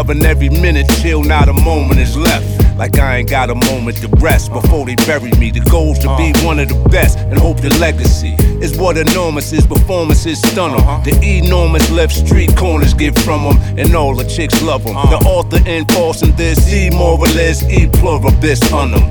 loving every minute, chill, not a moment is left. Like I ain't got a moment to rest before they bury me. The goal's to be one of the best and hope the legacy is what enormous is. Performances stun 'em. The enormous left street corners get from 'em, and all the chicks love 'em. The author enforcing this, e moralist, e pluribus on 'em.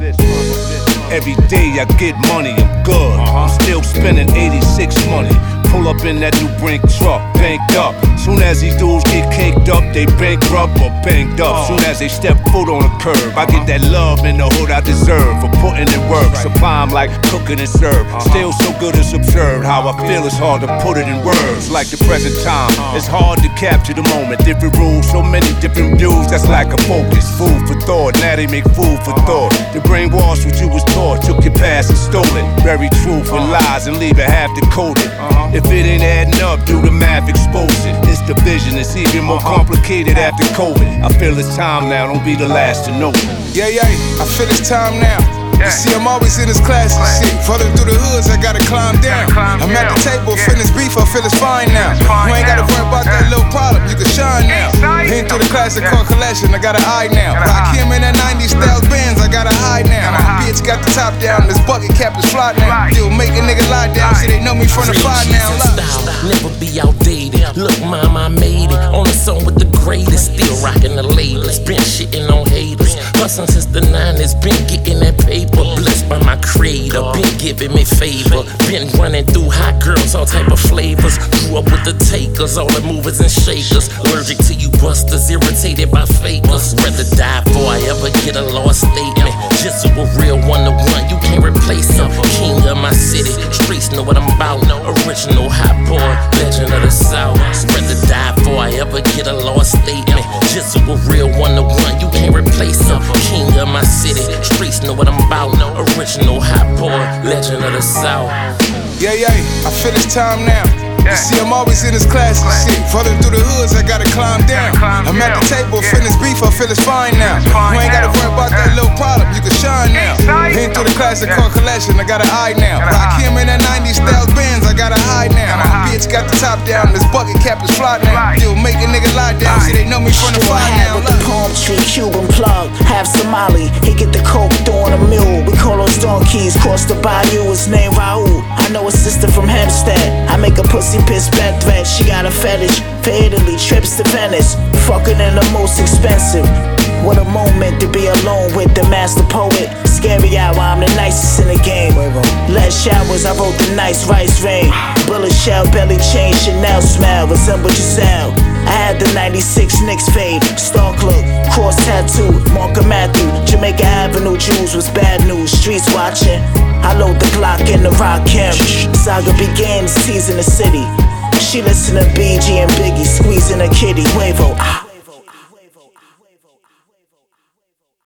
Every day I get money, I'm good. I'm still spending 86 money. Pull up in that new Brink truck, banked up. Soon as these dudes get caked up, they bankrupt or banged up. Soon as they step foot on the curb, I get that love in the hood I deserve for putting in work. Supply 'em like cooking and serve. Still so good it's absurd. How I feel it's hard to put it in words. Like the present time, it's hard to capture the moment. Different rules, so many different views. That's like a focus. Food for thought, now they make food for thought. The brainwash what you was taught, took your past and stole it. Bury truth with lies and leave it half decoded. If it ain't adding up, do the math, expose it. This division is even more complicated after COVID. I feel it's time now, don't be the last to know it. Yeah, I feel it's time now. You see, I'm always in this classic shit. Falling through the hoods, I gotta climb down. I'm at the table, finish beef, I feel it's fine now. You ain't gotta worry about that little problem, you can shine now. Been through the classic car collection, I got an eye now. Rock him in that 90s styles Benz, I gotta hide now. My bitch got the top down, this bucket cap is fly now. You'll make a nigga lie down, so they know me from the fly now. Never be outdated. Look, mama, I made it. On the song with the greatest, still rocking the latest. Been shitting on haters. Hustling since the 90s, been getting that paper. Blessed by my creator, been giving me favor. Been running through hot girls, all type of flavors. Grew up with the takers, all the movers and shakers. Allergic to you busters, irritated by fakers. Rather die before I ever get a lost statement. Just so a real one-to-one, you can't replace him. King of my city, streets know what I'm about. Original hot boy, legend of the South. Rather die before I ever get a lost statement. Just so a real one-to-one, you can't replace him. King of my city, streets know what I'm about. Original hot boy, legend of the South. Yeah, I feel it's time now. You see, I'm always in this classic shit. Falling through the hoods, I gotta climb down. I'm at the table, finish beef, I feel it's fine now. You ain't gotta worry about that little problem, you can shine now. Been through the classic car collection, I got an eye now. Rock him in that 90s styles Benz, I gotta hide now. My bitch got the top down, this bucket cap is fly now. You'll make a nigga lie down, so they know me from the fly now. With the palm tree, Cuban plug, half Somali. He get the coke, throwing a mule. We call those donkeys, cross the bayou, his name Raul. I know a sister from Hempstead, I make a pussy piss bed threat. She got a fetish for Italy, trips to Venice. Fucking in the most expensive. What a moment to be alone with the master poet. Scary hour, I'm the nicest in the game. Less showers, I wrote the nice rice rain. Bullet shell, belly chain, Chanel smell, resemble Giselle. I had the 96 Knicks fade, Stark look, cross tattoo, Mark Matthew. Jamaica Avenue Jews was bad news, streets watching. I load the Glock in the rock him. Saga begins, teasing the city. She listen to BG and Biggie, squeezing a kitty. Huevo,